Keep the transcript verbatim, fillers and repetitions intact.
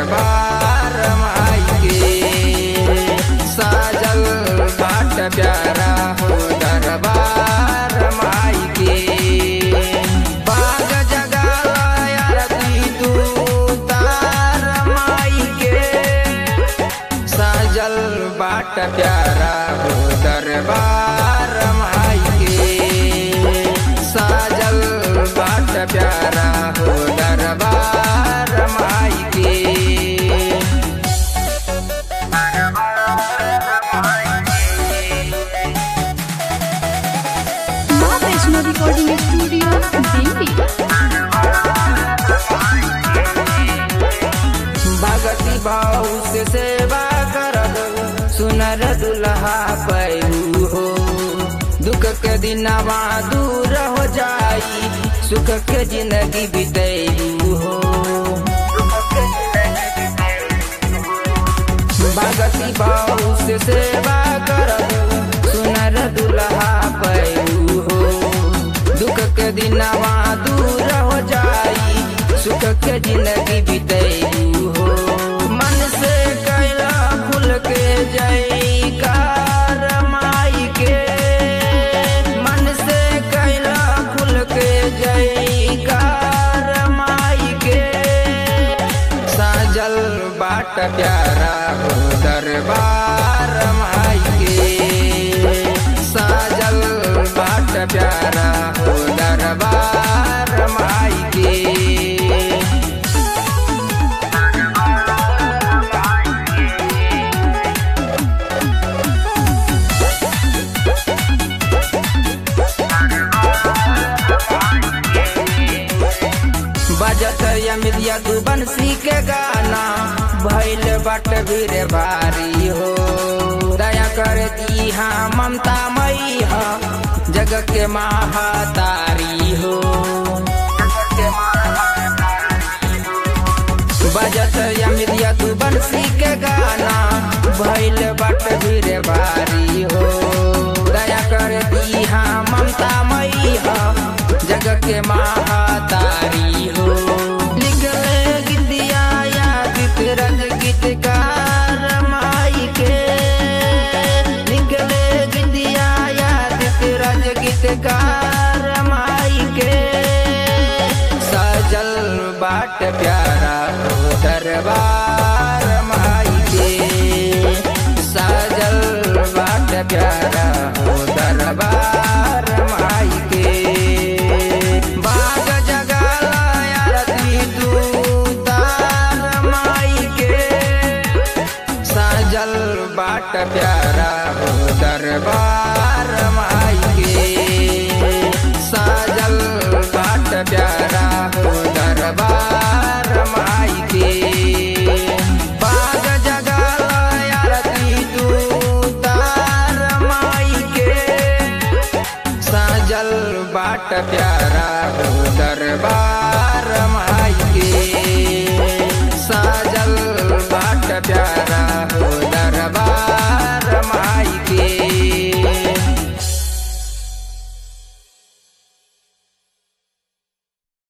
दरबार माई के। साजल बाट प्यारा हो दरबार माई के। बाग जगाला आरती तू तार माई के। साजल बाट प्यारा हो दरबार माई के। साजल बाट प्यारा हो दरबार माई के। माँ वैष्णो रिकॉर्डिंग स्टूडियो दिल्ली। भगति भाव से सेवा करब सुनर दुल्हा पैबू हो। दुख के दिनवा दूर हो जाई सुख के जिंदगी बितेबू हो। भगति भाव से सेवा करब सुनर दुल्हा पैबू हो। दुख के दिनवा दूर हो जाई सुख के जिंदगी बितेबू हो। मन से कैला फूल के जयकार माई के। मन से कैला फूल के जयकार माई के। साजल बाट प्यारा हो दरबार माई के। साजल बाट प्यारा हो दरबार माई के। बजत यमिया तू बंसी के गाना भैल बट भीर भारी हो। दया करती हाँ ममता मई हा जग के महातारी हो। बजत यमिया तू बंसी के गाना भैल बट भीर भारी हो। दया करती हाँ ममता मई हा जग के महातारी हो। लिखले गीतिया यादित रज गीतकार माई के। लिखले गीतिया यादित रज गीतकार माई के। साजल बाट प्यारा हो दरबार माई के। साजल बाट प्यारा हो दरबार माई के। बाग जगाला आरती तू तार माई के। साजल बाट प्यारा हो दरबार माई के। साजल बाट प्यारा हो दरबार माई के। बाग जगाला आरती तू तार माई के। साजल बाट प्यारा हो दरबार माई